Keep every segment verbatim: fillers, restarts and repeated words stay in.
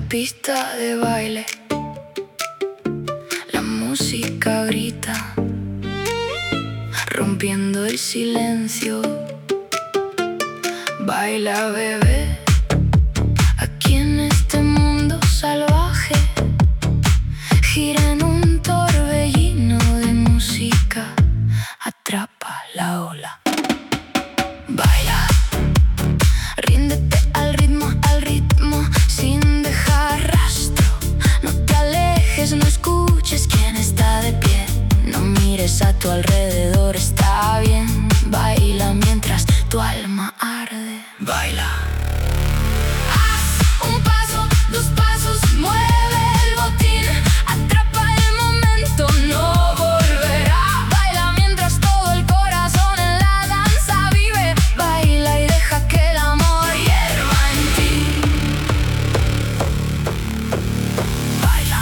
pista de baile, la música grita, rompiendo el silencio. Baila, bebé, aquí en este mundo salvaje. Gira en un torbellino de música, atrapa la ola. Baila, ríndete al ritmo, al ritmo, sin dejar rastro. No te alejes, no escuches quién está de pie. No mires a tu alrededor, está bien. Baila mientras tu alma arde. Baila. Haz un paso, dos pasos, mueve el botín. Atrapa el momento, no volverá. Baila mientras todo el corazón en la danza vive. Baila y deja que el amor hierva en ti. Baila.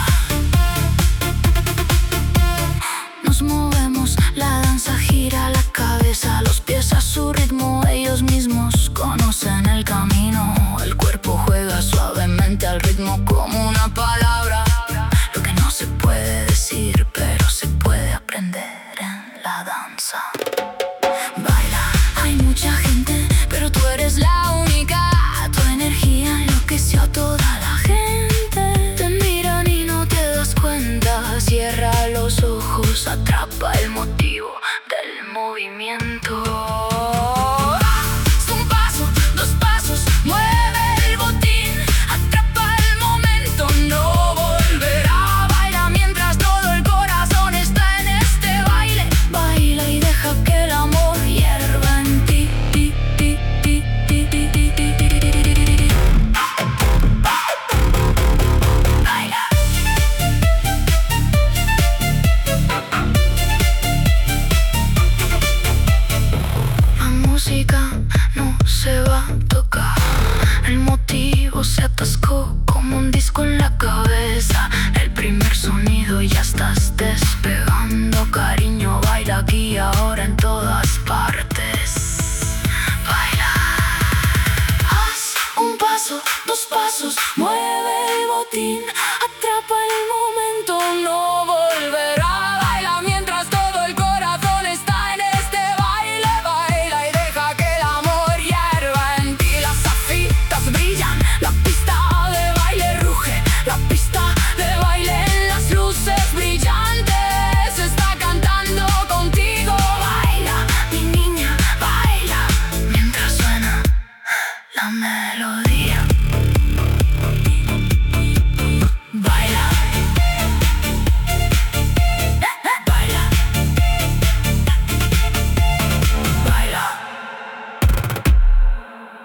Nos movemos, la danza gira la cabeza, los pies a su ritmo, ellos mismos conocen el camino. El cuerpo juega suavemente al ritmo como una palabra. Lo que no se puede decir, pero se puede aprender en la danza. Baila, hay mucha gente, pero tú eres la única. Tu energía enloqueció a toda la gente. Te miran y no te das cuenta. Cierra los ojos, atrapa el motivo del movimiento. No se va a tocar, el motivo se atascó como un disco en la cabeza. El primer sonido y ya estás despegando, cariño, baila aquí ahora en todas partes.